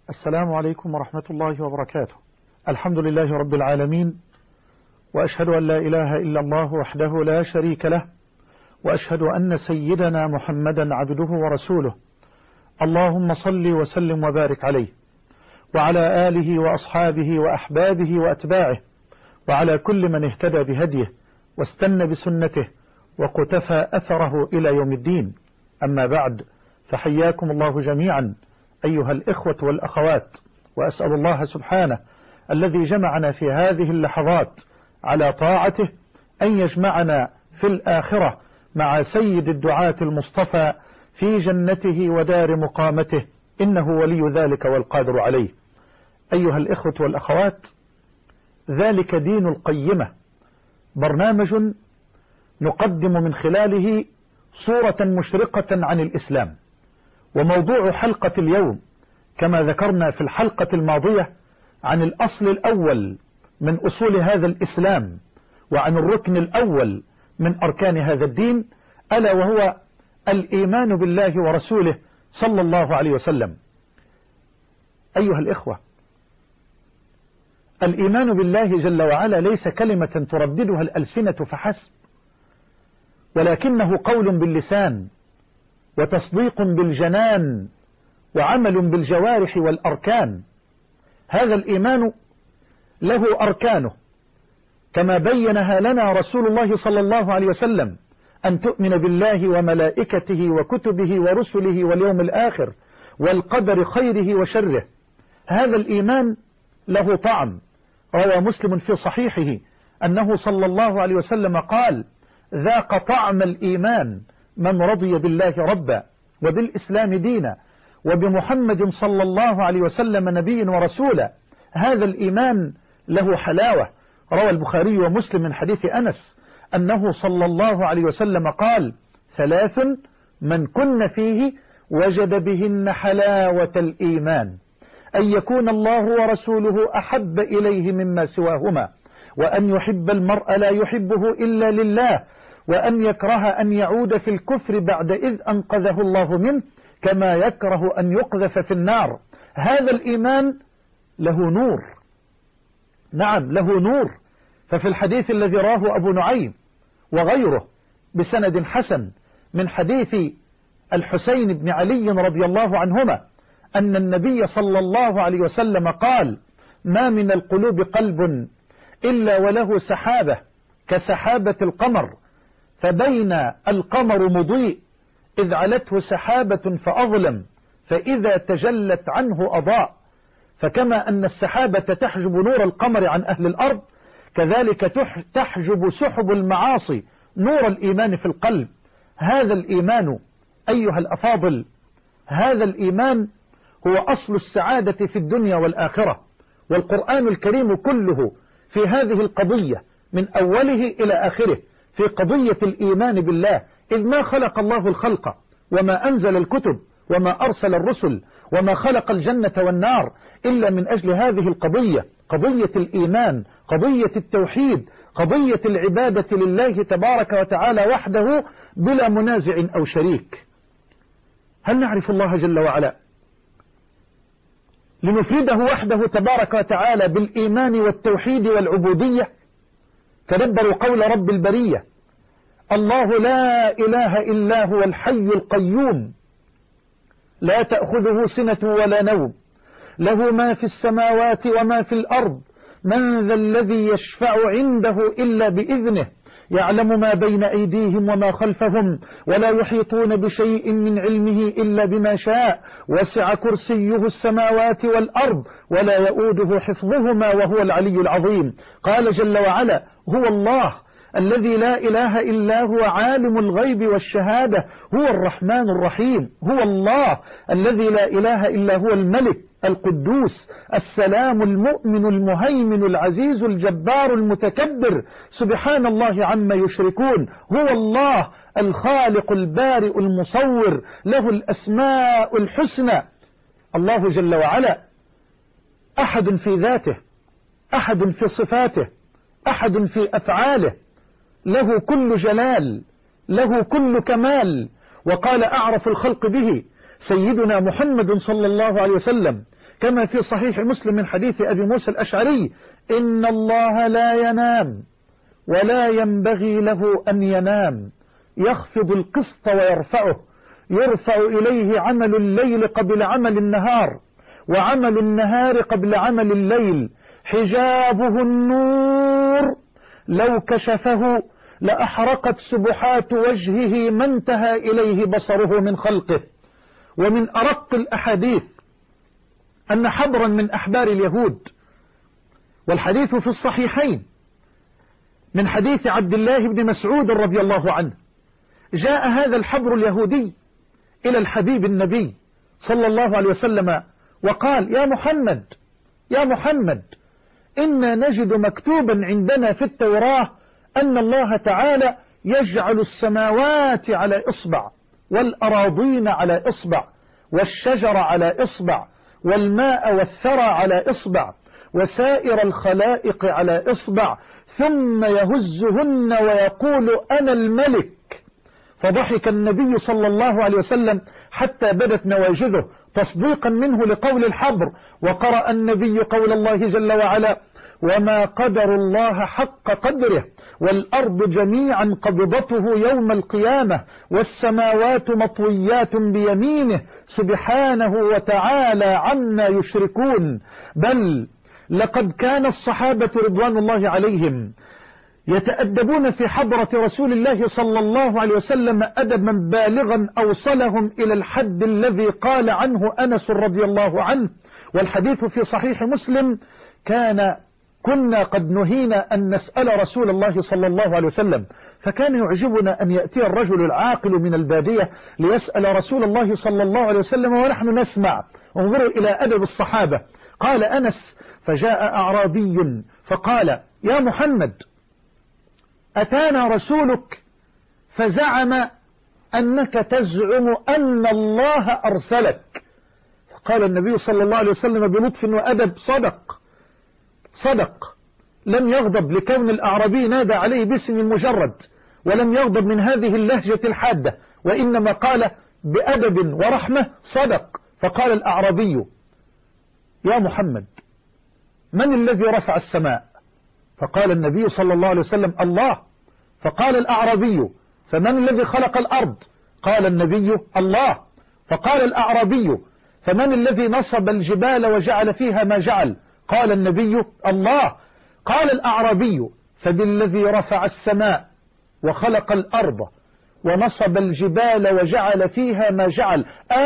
السلام عليكم ورحمة الله وبركاته. الحمد لله رب العالمين، وأشهد أن لا إله إلا الله وحده لا شريك له، وأشهد أن سيدنا محمدا عبده ورسوله. اللهم صل وسلم وبارك عليه وعلى آله وأصحابه وأحبابه وأتباعه وعلى كل من اهتدى بهديه واستنى بسنته وقتفى أثره إلى يوم الدين. أما بعد، فحياكم الله جميعا أيها الإخوة والأخوات، وأسأل الله سبحانه الذي جمعنا في هذه اللحظات على طاعته أن يجمعنا في الآخرة مع سيد الدعاة المصطفى في جنته ودار مقامته، إنه ولي ذلك والقادر عليه. أيها الإخوة والأخوات، ذلك دين القيمة، برنامج نقدم من خلاله صورة مشرقة عن الإسلام. وموضوع حلقة اليوم كما ذكرنا في الحلقة الماضية عن الأصل الأول من أصول هذا الإسلام وعن الركن الأول من أركان هذا الدين، ألا وهو الإيمان بالله ورسوله صلى الله عليه وسلم. أيها الإخوة، الإيمان بالله جل وعلا ليس كلمة ترددها الألسنة فحسب، ولكنه قول باللسان وتصديق بالجنان وعمل بالجوارح والأركان. هذا الإيمان له أركانه كما بينها لنا رسول الله صلى الله عليه وسلم: أن تؤمن بالله وملائكته وكتبه ورسله واليوم الآخر والقدر خيره وشره. هذا الإيمان له طعم. روى مسلم في صحيحه أنه صلى الله عليه وسلم قال: ذاق طعم الإيمان من رضي بالله ربا وبالإسلام دينا وبمحمد صلى الله عليه وسلم نبيا ورسولا. هذا الإيمان له حلاوة. روى البخاري ومسلم من حديث أنس أنه صلى الله عليه وسلم قال: ثلاث من كن فيه وجد بهن حلاوة الإيمان: أن يكون الله ورسوله أحب إليه مما سواهما، وأن يحب المرء لا يحبه إلا لله، وأن يكره أن يعود في الكفر بعد إذ أنقذه الله منه، كما يكره أن يقذف في النار. هذا الإيمان له نور، نعم له نور. ففي الحديث الذي راه أبو نعيم وغيره بسند حسن من حديث الحسين بن علي رضي الله عنهما أن النبي صلى الله عليه وسلم قال: ما من القلوب قلب إلا وله سحابة كسحابة القمر، فبين القمر مضيء إذ علته سحابة فأظلم، فإذا تجلت عنه أضاء. فكما أن السحابة تحجب نور القمر عن أهل الأرض، كذلك تحجب سحب المعاصي نور الإيمان في القلب. هذا الإيمان أيها الأفاضل، هذا الإيمان هو أصل السعادة في الدنيا والآخرة. والقرآن الكريم كله في هذه القضية من أوله إلى آخره في قضية الإيمان بالله، إذ ما خلق الله الخلق وما أنزل الكتب وما أرسل الرسل وما خلق الجنة والنار إلا من أجل هذه القضية، قضية الإيمان، قضية التوحيد، قضية العبادة لله تبارك وتعالى وحده بلا منازع أو شريك. هل نعرف الله جل وعلا لنفرده وحده تبارك وتعالى بالإيمان والتوحيد والعبودية؟ تدبروا قول رب البرية: الله لا إله إلا هو الحي القيوم لا تأخذه سنة ولا نوم له ما في السماوات وما في الأرض من ذا الذي يشفع عنده إلا بإذنه يعلم ما بين أيديهم وما خلفهم ولا يحيطون بشيء من علمه إلا بما شاء وسع كرسيه السماوات والأرض ولا يؤوده حفظهما وهو العلي العظيم. قال جل وعلا: هو الله الذي لا إله إلا هو عالم الغيب والشهادة هو الرحمن الرحيم. هو الله الذي لا إله إلا هو الملك القدوس السلام المؤمن المهيمن العزيز الجبار المتكبر سبحان الله عما يشركون. هو الله الخالق البارئ المصور له الأسماء الحسنى. الله جل وعلا أحد في ذاته، أحد في صفاته، أحد في أفعاله، له كل جلال، له كل كمال. وقال أعرف الخلق به سيدنا محمد صلى الله عليه وسلم: كما في صحيح مسلم من حديث أبي موسى الأشعري: إن الله لا ينام ولا ينبغي له أن ينام، يخفض القسط ويرفعه، يرفع إليه عمل الليل قبل عمل النهار، وعمل النهار قبل عمل الليل، حجابه النور، لو كشفه لأحرقت سبحات وجهه ما انتهى إليه بصره من خلقه. ومن أرق الأحاديث أن حبرا من أحبار اليهود، والحديث في الصحيحين من حديث عبد الله بن مسعود رضي الله عنه، جاء هذا الحبر اليهودي إلى الحبيب النبي صلى الله عليه وسلم وقال: يا محمد إنا نجد مكتوبا عندنا في التوراة أن الله تعالى يجعل السماوات على إصبع، والأراضين على إصبع، والشجر على إصبع، والماء والثرى على إصبع، وسائر الخلائق على إصبع، ثم يهزهن ويقول أنا الملك. فضحك النبي صلى الله عليه وسلم حتى بدت نواجذه تصديقا منه لقول الحبر، وقرأ النبي قول الله جل وعلا: وما قدر الله حق قدره، والأرض جميعا قبضته يوم القيامة، والسماوات مطويات بيمينه، سبحانه وتعالى عما يشركون. بل لقد كان الصحابة رضوان الله عليهم يتأدبون في حضرة رسول الله صلى الله عليه وسلم أدبا بالغا أوصلهم إلى الحد الذي قال عنه أنس رضي الله عنه، والحديث في صحيح مسلم: كنا قد نهينا أن نسأل رسول الله صلى الله عليه وسلم، فكان يعجبنا أن يأتي الرجل العاقل من البادية ليسأل رسول الله صلى الله عليه وسلم ونحن نسمع. انظروا إلى أدب الصحابة. قال أنس: فجاء أعرابي فقال: يا محمد، أتانا رسولك فزعم أنك تزعم أن الله أرسلك. قال النبي صلى الله عليه وسلم بلطف وأدب: صدق. لم يغضب لكون الأعرابي نادى عليه باسم مجرد، ولم يغضب من هذه اللهجة الحادة، وإنما قال بأدب ورحمة: صدق. فقال الأعرابي: يا محمد، من الذي رفع السماء؟ فقال النبي صلى الله عليه وسلم: الله. فقال الأعرابي: فمن الذي خلق الأرض؟ قال النبي: الله. فقال الأعرابي: فمن الذي نصب الجبال وجعل فيها ما جعل؟ قال النبي: الله. قال الأعرابي: فبالذي رفع السماء وخلق الأرض ونصب الجبال وجعل فيها ما جعل،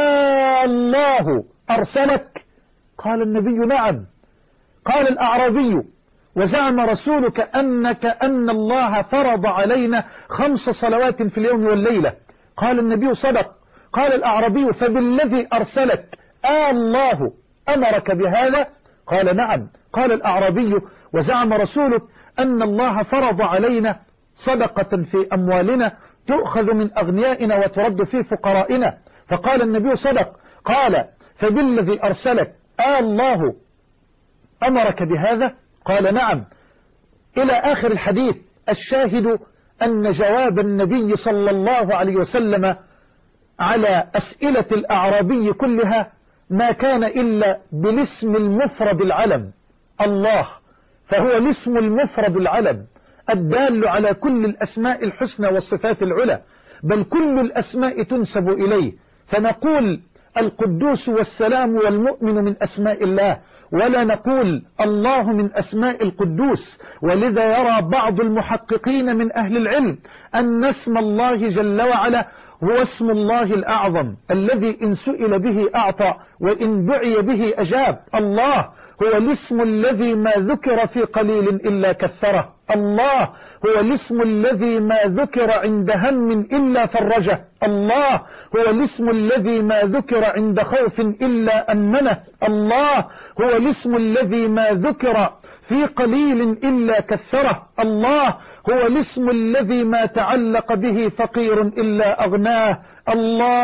الله أرسلك؟ قال النبي: نعم. قال الأعرابي: وزعم رسولك أن الله فرض علينا 5 صلوات في اليوم والليلة. قال النبي: صدق. قال الأعرابي: فبالذي أرسلك الله أمرك بهذا؟ قال: نعم. قال الأعرابي: وزعم رسولك أن الله فرض علينا صدقة في أموالنا تؤخذ من أغنيائنا وترد في فقرائنا. فقال النبي: صدق. قال: فبالذي أرسلك الله أمرك بهذا؟ قال: نعم. إلى آخر الحديث. الشاهد أن جواب النبي صلى الله عليه وسلم على أسئلة الأعرابي كلها ما كان إلا بالاسم المفرد العلم الله، فهو الاسم المفرد العلم الدال على كل الأسماء الحسنى والصفات العلى، بل كل الأسماء تنسب إليه. فنقول القدوس والسلام والمؤمن من أسماء الله، ولا نقول الله من أسماء القدوس. ولذا يرى بعض المحققين من أهل العلم أن اسم الله جل وعلا هو اسم الله الأعظم الذي إن سئل به أعطى وإن دعي به أجاب. الله هو الاسم الذي ما ذكر في قليل إلا كثره. الله هو الاسم الذي ما ذكر عند هم إلا فرجه. الله هو الاسم الذي ما ذكر عند خوف إلا أمنه. الله هو الاسم الذي ما ذكر في قليل إلا كثره. الله هو الاسم الذي ما تعلق به فقير إلا أغناه. الله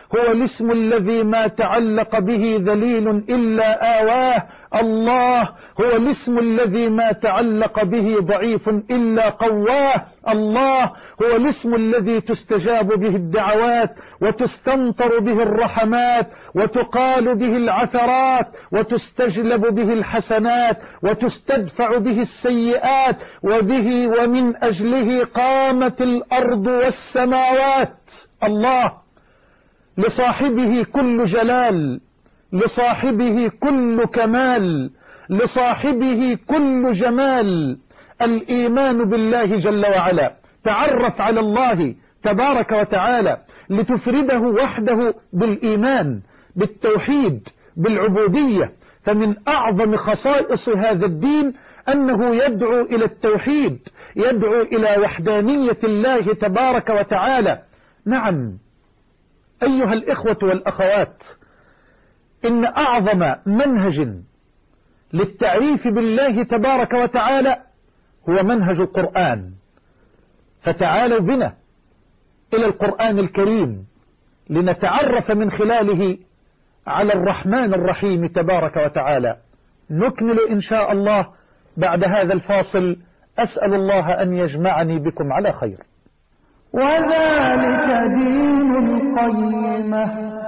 هو الاسم الذي ما تعلق به ذليل إلا آواه. الله هو الاسم الذي ما تعلق به ضعيف إلا قواه. الله هو الاسم الذي تستجاب به الدعوات وتستمطر به الرحمات وتقال به العثرات وتستجلب به الحسنات وتستدفع به السيئات، وبه ومن أجله قامت الأرض والسماوات. الله لصاحبه كل جلال، لصاحبه كل كمال، لصاحبه كل جمال. الإيمان بالله جل وعلا. تعرف على الله تبارك وتعالى لتفرده وحده بالإيمان، بالتوحيد، بالعبودية. فمن أعظم خصائص هذا الدين أنه يدعو إلى التوحيد، يدعو إلى وحدانية الله تبارك وتعالى. نعم أيها الإخوة والأخوات، إن أعظم منهج للتعريف بالله تبارك وتعالى هو منهج القرآن. فتعالوا بنا إلى القرآن الكريم لنتعرف من خلاله على الرحمن الرحيم تبارك وتعالى. نكمل إن شاء الله بعد هذا الفاصل. أسأل الله أن يجمعني بكم على خير. وذلك دين القيمة.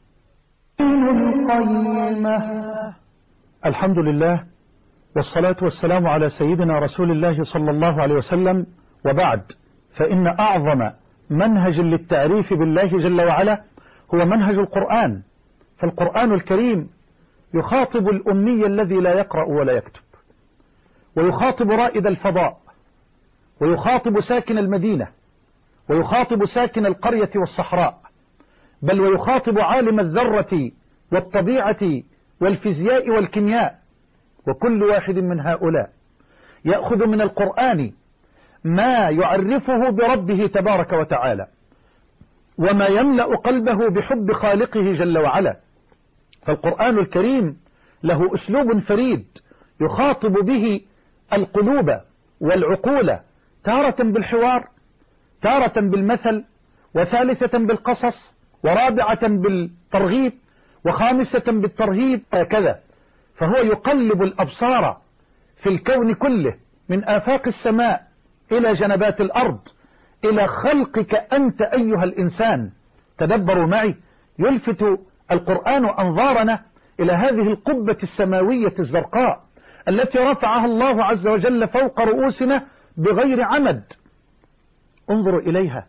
الحمد لله والصلاة والسلام على سيدنا رسول الله صلى الله عليه وسلم، وبعد، فإن أعظم منهج للتعريف بالله جل وعلا هو منهج القرآن. فالقرآن الكريم يخاطب الأمي الذي لا يقرأ ولا يكتب، ويخاطب رائد الفضاء، ويخاطب ساكن المدينة، ويخاطب ساكن القرية والصحراء، بل ويخاطب عالم الذرة والطبيعة والفيزياء والكيمياء. وكل واحد من هؤلاء يأخذ من القرآن ما يعرفه بربه تبارك وتعالى، وما يملأ قلبه بحب خالقه جل وعلا. فالقرآن الكريم له أسلوب فريد يخاطب به القلوب والعقول، تارة بالحوار، تارة بالمثل، وثالثة بالقصص، ورابعة بالترغيب، وخامسة بالترهيب، هكذا. فهو يقلب الأبصار في الكون كله، من آفاق السماء إلى جنبات الأرض، إلى خلقك أنت أيها الإنسان. تدبروا معي، يلفت القرآن أنظارنا إلى هذه القبة السماوية الزرقاء التي رفعها الله عز وجل فوق رؤوسنا بغير عمد. انظروا إليها،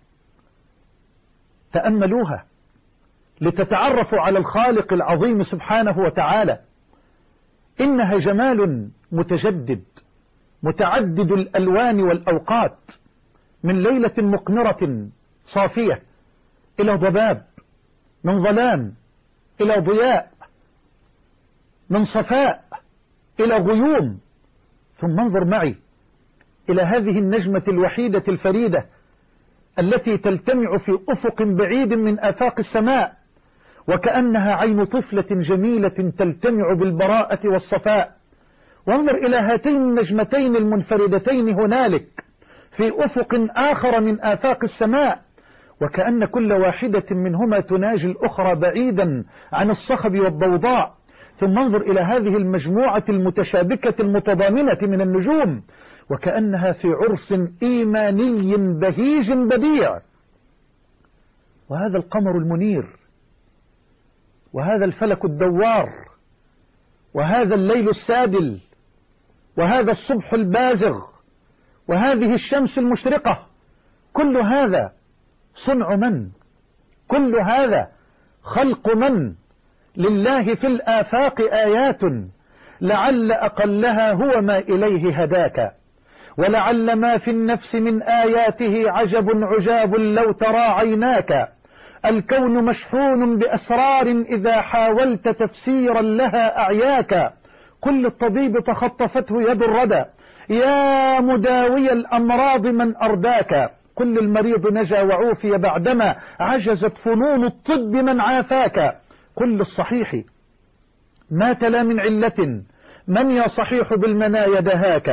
تأملوها لتتعرفوا على الخالق العظيم سبحانه وتعالى. إنها جمال متجدد متعدد الألوان والأوقات، من ليلة مقمرة صافية إلى ضباب، من ظلام إلى ضياء، من صفاء إلى غيوم. ثم انظر معي إلى هذه النجمة الوحيدة الفريدة التي تلتمع في أفق بعيد من آفاق السماء، وكأنها عين طفلة جميلة تلتمع بالبراءة والصفاء. وانظر إلى هاتين النجمتين المنفردتين هنالك في أفق آخر من آفاق السماء، وكأن كل واحدة منهما تناجي الأخرى بعيدا عن الصخب والضوضاء. ثم انظر إلى هذه المجموعة المتشابكة المتضامنة من النجوم، وكأنها في عرس إيماني بهيج بديع. وهذا القمر المنير، وهذا الفلك الدوار، وهذا الليل السادل، وهذا الصبح البازغ، وهذه الشمس المشرقة، كل هذا صنع من؟ كل هذا خلق من؟ لله في الآفاق آيات لعل أقلها هو ما إليه هداك، ولعل ما في النفس من آياته عجب عجاب لو ترى عيناك. الكون مشحون بأسرار إذا حاولت تفسيرا لها أعياك. كل الطبيب تخطفته يد الردى، يا مداوي الأمراض من أرداك. كل المريض نجا وعوفي بعدما عجزت فنون الطب من عافاك. كل الصحيح مات لا من علة، من يا صحيح بالمنايا دهاك.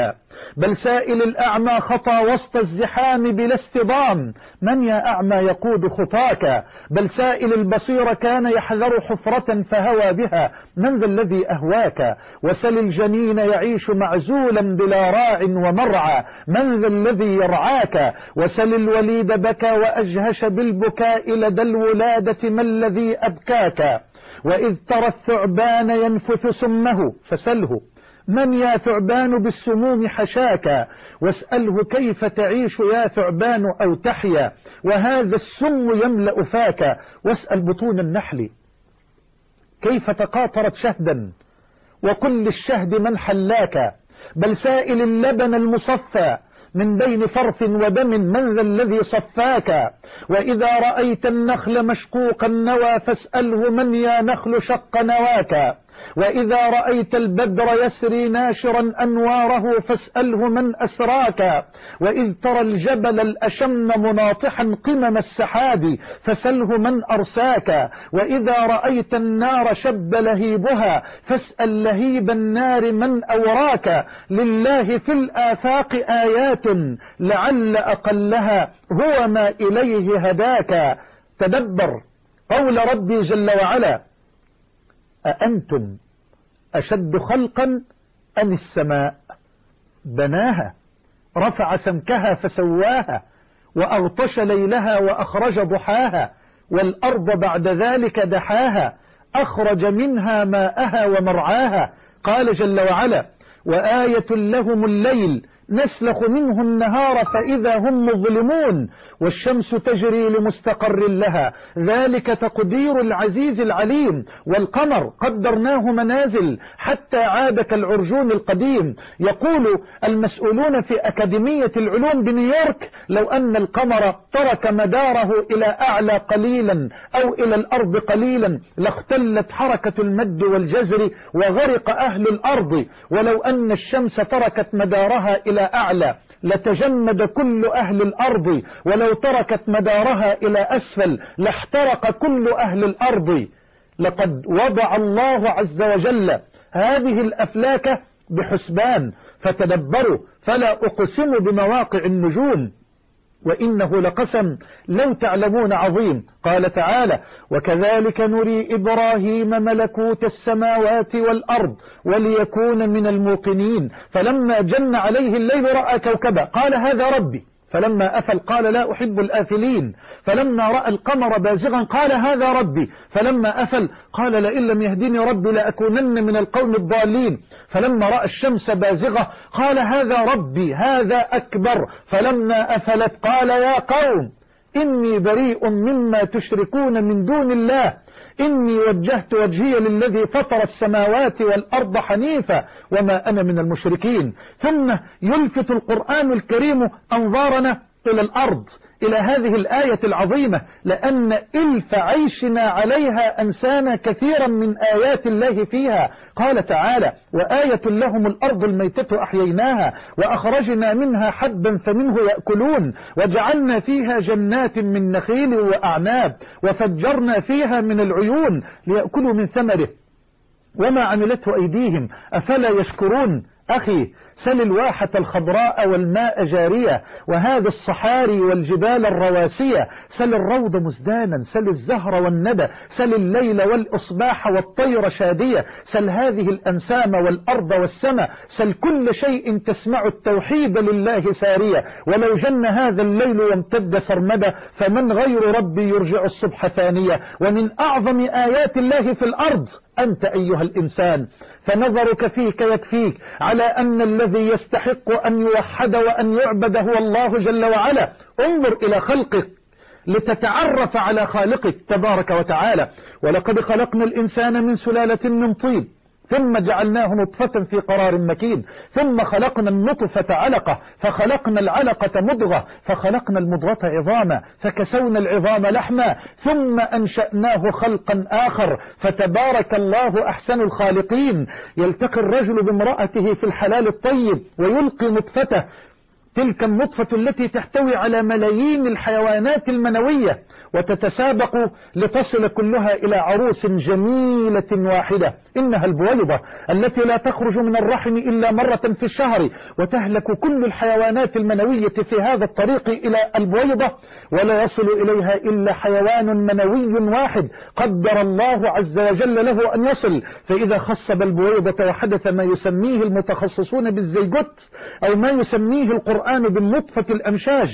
بل سائل الأعمى خطى وسط الزحام بلا اصطدام، من يا أعمى يقود خطاك؟ بل سائل البصير كان يحذر حفرة فهوى بها، من ذا الذي أهواك؟ وسل الجنين يعيش معزولا بلا راع ومرعى، من ذا الذي يرعاك؟ وسل الوليد بكى وأجهش بالبكاء لدى الولادة، ما الذي أبكاك؟ وإذ ترى الثعبان ينفث سمه فسله، من يا ثعبان بالسموم حشاك؟ واسأله كيف تعيش يا ثعبان أو تحيا وهذا السم يملأ فاك؟ واسأل بطون النحل كيف تقاطرت شهدا وقل للشهد من حلاك؟ بل سائل اللبن المصفى من بين فرث ودم، من ذا الذي صفاك؟ وإذا رأيت النخل مشقوق النوى فاسأله من يا نخل شق نواك؟ وإذا رأيت البدر يسري ناشرا أنواره فاسأله من أسراك؟ وإذ ترى الجبل الأشم مناطحا قمم السحاب فسله من أرساك؟ وإذا رأيت النار شب لهيبها فاسأل لهيب النار من أوراك؟ لله في الآفاق آيات لعل أقلها هو ما إليه هداك. تدبر قول ربي جل وعلا: أأنتم أشد خلقا أم السماء بناها رفع سمكها فسواها وأغطش ليلها وأخرج ضحاها والأرض بعد ذلك دحاها أخرج منها ماءها ومرعاها. قال جل وعلا: وآية لهم الليل نسلخ منه النهار فإذا هم مظلمون والشمس تجري لمستقر لها ذلك تقدير العزيز العليم. والقمر قدرناه منازل حتى عاد كالعرجون القديم. يقول المسؤولون في أكاديمية العلوم بنيويورك: لو أن القمر ترك مداره إلى أعلى قليلا أو إلى الأرض قليلا لاختلت حركة المد والجزر وغرق أهل الأرض، ولو أن الشمس تركت مدارها إلى أعلى لتجمد كل أهل الأرض، ولو تركت مدارها إلى أسفل لاحترق كل أهل الأرض. لقد وضع الله عز وجل هذه الأفلاك بحسبان، فتدبروا: فلا أقسم بمواقع النجوم وإنه لقسم لو تعلمون عظيم. قال تعالى: وكذلك نري إبراهيم ملكوت السماوات والأرض وليكون من الموقنين فلما جن عليه الليل رأى كوكبا قال هذا ربي فلما أفل قال لا أحب الآفلين فلما رأى القمر بازغا قال هذا ربي فلما أفل قال لئن لم يهدني ربي لأكونن من القوم الضالين فلما رأى الشمس بازغة قال هذا ربي هذا أكبر فلما أفلت قال يا قوم إني بريء مما تشركون من دون الله إني وجهت وجهي للذي فطر السماوات والأرض حنيفا وما أنا من المشركين. ثم يلفت القرآن الكريم أنظارنا إلى الأرض، إلى هذه الآية العظيمة، لأن إلف عيشنا عليها أنسانا كثيرا من آيات الله فيها. قال تعالى: وآية لهم الأرض الميتة أحييناها وأخرجنا منها حبا فمنه يأكلون وجعلنا فيها جنات من نخيل وأعناب وفجرنا فيها من العيون ليأكلوا من ثمره وما عملته أيديهم أفلا يشكرون. أخي سل الواحة الخضراء والماء جارية وهذا الصحاري والجبال الرواسية، سل الروض مزدانا، سل الزهر والندى، سل الليل والإصباح والطير شادية، سل هذه الأنسام والأرض والسماء، سل كل شيء تسمع التوحيد لله سارية. ولو جن هذا الليل وامتد سرمدا فمن غير ربي يرجع الصبح ثانية. ومن أعظم آيات الله في الأرض أنت أيها الإنسان، فنظرك فيك يكفيك على أن الذي يستحق أن يوحد وأن يعبد هو الله جل وعلا. انظر إلى خلقك لتتعرف على خالقك تبارك وتعالى. ولقد خلقنا الإنسان من سلالة من طين ثم جعلناه نطفة في قرار مكين ثم خلقنا النطفة علقة فخلقنا العلقة مضغة فخلقنا المضغة عظاما فكسونا العظام لحما ثم أنشأناه خلقا آخر فتبارك الله أحسن الخالقين. يلتقي الرجل بامرأته في الحلال الطيب ويلقي نطفته تلك النطفة التي تحتوي على ملايين الحيوانات المنوية وتتسابق لتصل كلها إلى عروس جميلة واحدة، إنها البويضة التي لا تخرج من الرحم إلا مرة في الشهر، وتهلك كل الحيوانات المنوية في هذا الطريق إلى البويضة، ولا يصل إليها إلا حيوان منوي واحد قدر الله عز وجل له أن يصل. فإذا خصب البويضة وحدث ما يسميه المتخصصون بالزيجوت أو ما يسميه القرآن بالنطفة الأمشاج،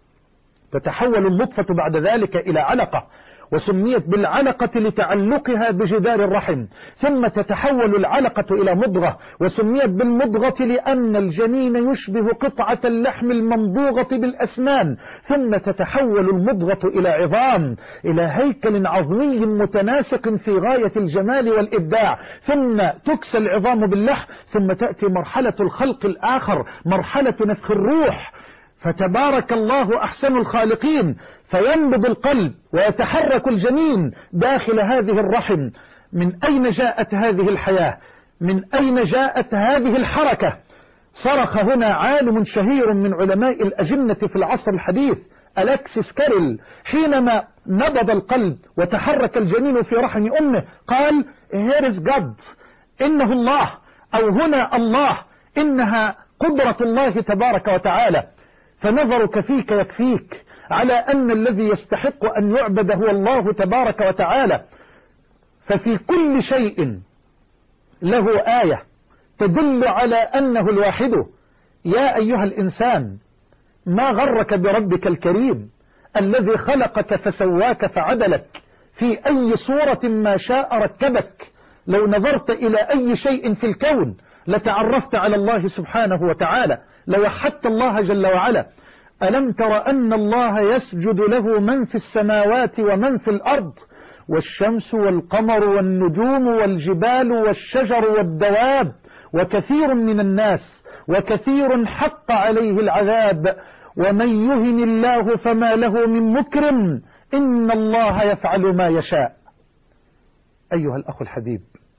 تتحول النطفة بعد ذلك إلى علقة، وسميت بالعلقة لتعلقها بجدار الرحم، ثم تتحول العلقة إلى مضغة، وسميت بالمضغة لأن الجنين يشبه قطعة اللحم الممضوغة بالأسنان، ثم تتحول المضغة إلى عظام، إلى هيكل عظمي متناسق في غاية الجمال والإبداع، ثم تكسى العظام باللحم، ثم تأتي مرحلة الخلق الآخر، مرحلة نفخ الروح، فتبارك الله أحسن الخالقين، فينبض القلب ويتحرك الجنين داخل هذه الرحم. من أين جاءت هذه الحياة؟ من أين جاءت هذه الحركة؟ صرخ هنا عالم شهير من علماء الأجنة في العصر الحديث، ألكسيس كاريل، حينما نبض القلب وتحرك الجنين في رحم أمه، قال Here is God، إنه الله، أو هنا الله، إنها قدرة الله تبارك وتعالى. فنظرك فيك يكفيك على أن الذي يستحق أن يعبد هو الله تبارك وتعالى. ففي كل شيء له آية تدل على أنه الواحد. يا أيها الإنسان ما غرك بربك الكريم الذي خلقك فسواك فعدلك، في أي صورة ما شاء ركبك. لو نظرت إلى أي شيء في الكون لتعرفت على الله سبحانه وتعالى، لوحدت الله جل وعلا. ألم تر أن الله يسجد له من في السماوات ومن في الأرض، والشمس والقمر والنجوم والجبال والشجر والدواب، وكثير من الناس، وكثير حق عليه العذاب، ومن يهن الله فما له من مكرم، إن الله يفعل ما يشاء. أيها الأخ الحبيب،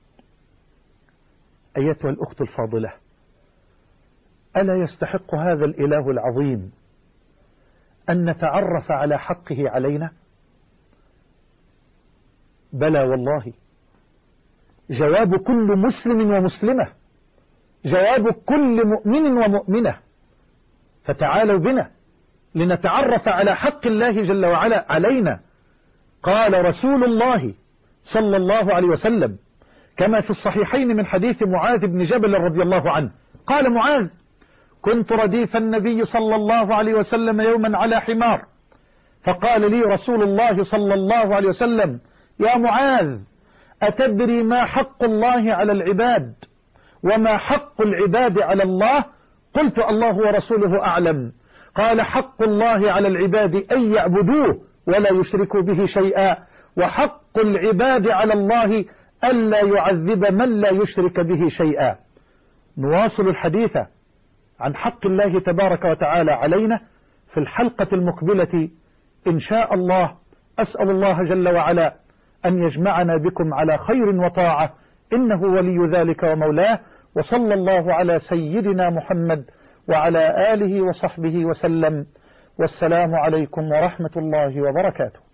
أيتها الأخت الفاضلة، ألا يستحق هذا الإله العظيم أن نتعرف على حقه علينا؟ بلى والله. جواب كل مسلم ومسلمة، جواب كل مؤمن ومؤمنة. فتعالوا بنا لنتعرف على حق الله جل وعلا علينا. قال رسول الله صلى الله عليه وسلم كما في الصحيحين من حديث معاذ بن جبل رضي الله عنه، قال معاذ: كنت رديف النبي صلى الله عليه وسلم يوما على حمار، فقال لي رسول الله صلى الله عليه وسلم: يا معاذ، أتدري ما حق الله على العباد وما حق العباد على الله؟ قلت: الله ورسوله أعلم. قال: حق الله على العباد أن يعبدوه ولا يشركوا به شيئا، وحق العباد على الله ألا يعذب من لا يشرك به شيئا. نواصل الحديث عن حق الله تبارك وتعالى علينا في الحلقة المقبلة إن شاء الله. أسأل الله جل وعلا أن يجمعنا بكم على خير وطاعة، إنه ولي ذلك ومولاه. وصلى الله على سيدنا محمد وعلى آله وصحبه وسلم، والسلام عليكم ورحمة الله وبركاته.